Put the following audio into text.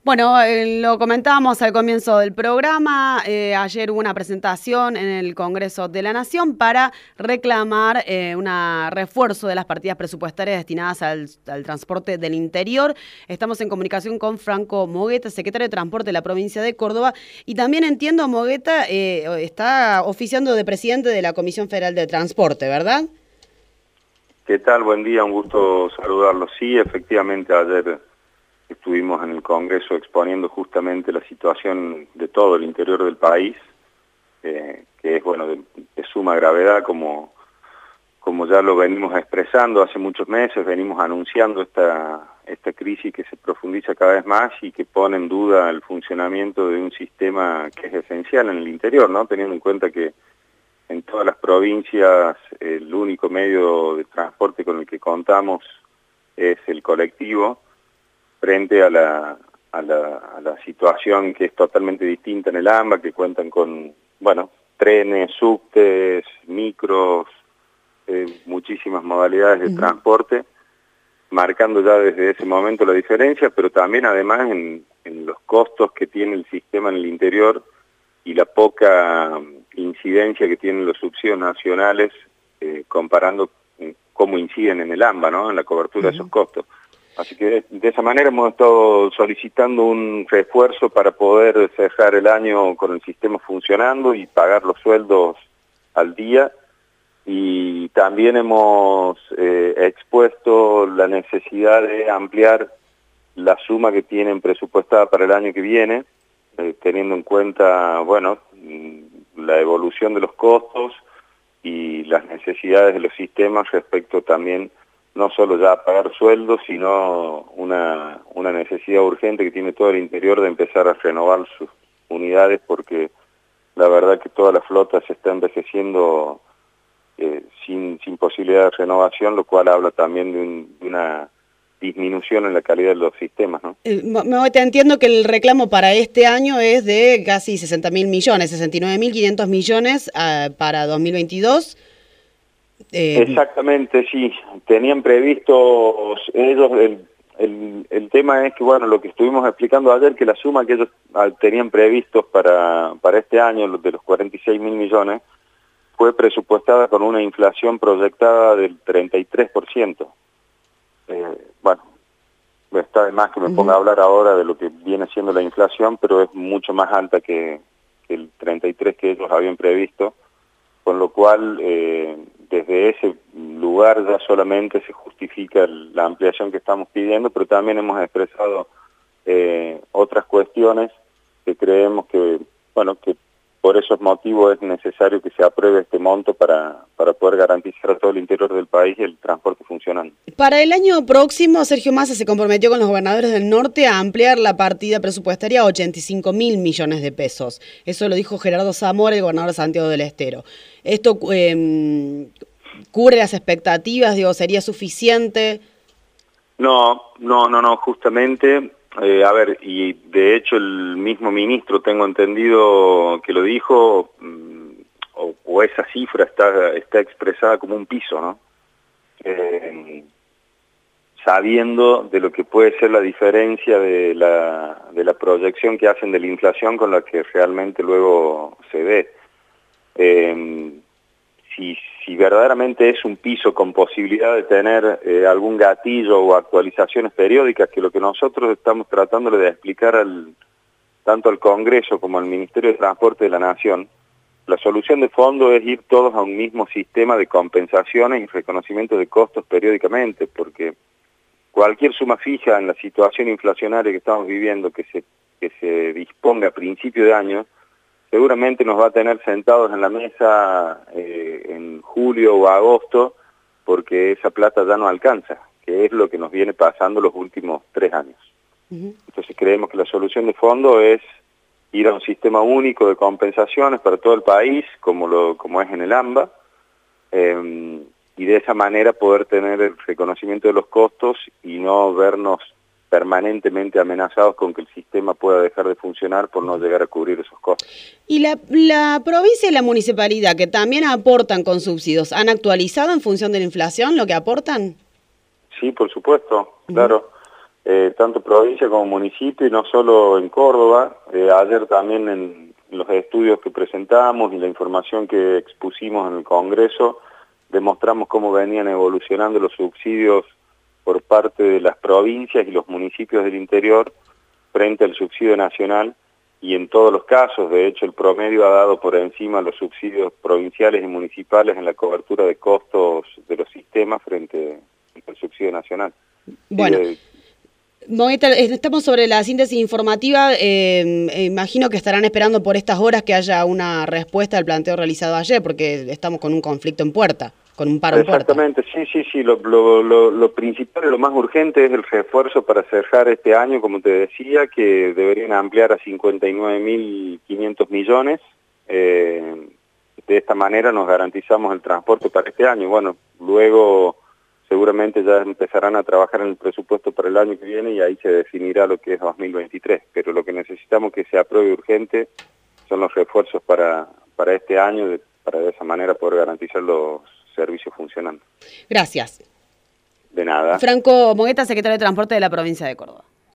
Bueno, lo comentábamos al comienzo del programa. Ayer hubo una presentación en el Congreso de la Nación para reclamar un refuerzo de las partidas presupuestarias destinadas al transporte del interior. Estamos en comunicación con Franco Mogueta, secretario de Transporte de la provincia de Córdoba. Y también entiendo, Mogueta está oficiando de presidente de la Comisión Federal de Transporte, ¿verdad? ¿Qué tal? Buen día, un gusto saludarlos. Sí, efectivamente, ayer estuvimos en el Congreso exponiendo justamente la situación de todo el interior del país, que es bueno de suma gravedad, como ya lo venimos expresando hace muchos meses, venimos anunciando esta crisis que se profundiza cada vez más y que pone en duda el funcionamiento de un sistema que es esencial en el interior, ¿no? Teniendo en cuenta que en todas las provincias el único medio de transporte con el que contamos es el colectivo, frente a la situación que es totalmente distinta en el AMBA, que cuentan con, bueno, trenes, subtes, micros, muchísimas modalidades de transporte, marcando ya desde ese momento la diferencia, pero también además en los costos que tiene el sistema en el interior y la poca incidencia que tienen los subsidios nacionales, comparando cómo inciden en el AMBA, ¿no? En la cobertura de esos costos. Así que de esa manera hemos estado solicitando un refuerzo para poder cerrar el año con el sistema funcionando y pagar los sueldos al día. Y también hemos expuesto la necesidad de ampliar la suma que tienen presupuestada para el año que viene, teniendo en cuenta, bueno, la evolución de los costos y las necesidades de los sistemas respecto también no solo ya a pagar sueldos, sino una necesidad urgente que tiene todo el interior de empezar a renovar sus unidades, porque la verdad que toda la flota se está envejeciendo sin posibilidad de renovación, lo cual habla también de una disminución en la calidad de los sistemas, ¿no? Te entiendo que el reclamo para este año es de casi 60.000 millones, 69.500 millones para 2022. Exactamente, sí. Tenían previstos ellos, el tema es que, bueno, lo que estuvimos explicando ayer, que la suma que ellos tenían previstos para este año, de los 46.000 millones, fue presupuestada con una inflación proyectada del 33%. Bueno, está de más que me ponga a hablar ahora de lo que viene siendo la inflación, pero es mucho más alta que el 33% que ellos habían previsto, con lo cual desde ese lugar ya solamente se justifica la ampliación que estamos pidiendo, pero también hemos expresado otras cuestiones que creemos que, bueno, que por esos motivos es necesario que se apruebe este monto para poder garantizar a todo el interior del país el transporte funcionando. Para el año próximo, Sergio Massa se comprometió con los gobernadores del norte a ampliar la partida presupuestaria a 85.000 millones de pesos. Eso lo dijo Gerardo Zamora, el gobernador de Santiago del Estero. ¿Esto cubre las expectativas? Digo, ¿sería suficiente? No, justamente... a ver, y de hecho el mismo ministro, tengo entendido que lo dijo, o esa cifra está expresada como un piso, ¿no? Sabiendo de lo que puede ser la diferencia de la proyección que hacen de la inflación con la que realmente luego se ve. Si verdaderamente es un piso con posibilidad de tener algún gatillo o actualizaciones periódicas, que lo que nosotros estamos tratando de explicar tanto al Congreso como al Ministerio de Transporte de la Nación, la solución de fondo es ir todos a un mismo sistema de compensaciones y reconocimiento de costos periódicamente, porque cualquier suma fija en la situación inflacionaria que estamos viviendo, que se disponga a principio de año, seguramente nos va a tener sentados en la mesa en julio o agosto, porque esa plata ya no alcanza, que es lo que nos viene pasando los últimos 3 años. Entonces creemos que la solución de fondo es ir a un sistema único de compensaciones para todo el país, como es en el AMBA, y de esa manera poder tener el reconocimiento de los costos y no vernos permanentemente amenazados con que el sistema pueda dejar de funcionar por no llegar a cubrir esos costos. ¿Y la provincia y la municipalidad, que también aportan con subsidios, han actualizado en función de la inflación lo que aportan? Sí, por supuesto, claro. tanto provincia como municipio, y no solo en Córdoba. Ayer también en los estudios que presentamos y la información que expusimos en el Congreso, demostramos cómo venían evolucionando los subsidios por parte de las provincias y los municipios del interior frente al subsidio nacional, y en todos los casos, de hecho, el promedio ha dado por encima los subsidios provinciales y municipales en la cobertura de costos de los sistemas frente al subsidio nacional. Bueno, Mongueta, estamos sobre la síntesis informativa. Imagino que estarán esperando por estas horas que haya una respuesta al planteo realizado ayer, porque estamos con un conflicto en puerta, con un paro en puerta. Exactamente, sí. Lo principal y lo más urgente es el refuerzo para cerrar este año, como te decía, que deberían ampliar a 59.500 millones. De esta manera nos garantizamos el transporte para este año. Bueno, luego seguramente ya empezarán a trabajar en el presupuesto para el año que viene y ahí se definirá lo que es 2023. Pero lo que necesitamos que se apruebe urgente son los refuerzos para este año, para de esa manera poder garantizar los servicios funcionando. Gracias. De nada. Franco Mongueta, secretario de Transporte de la provincia de Córdoba.